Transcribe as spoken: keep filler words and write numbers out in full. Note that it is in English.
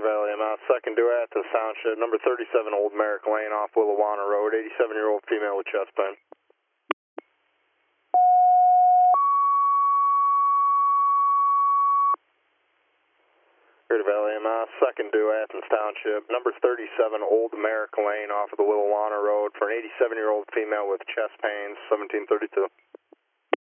Valley, I'm out second due at the Township, number thirty-seven Old Merrick Lane off Willawanna Road, eighty-seven-year-old female with chest pain. Verde Valley, I'm out second due Athens Township, number thirty-seven Old Merrick Lane off of the Willawanna Road for an eighty-seven-year-old female with chest pains, seventeen thirty-two.